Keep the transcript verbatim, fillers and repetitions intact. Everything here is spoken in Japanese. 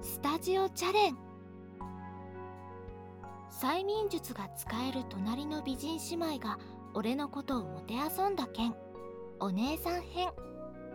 スタジオチャレン。催眠術が使える隣の美人姉妹が俺のことをもてあそんだ件、お姉さん編。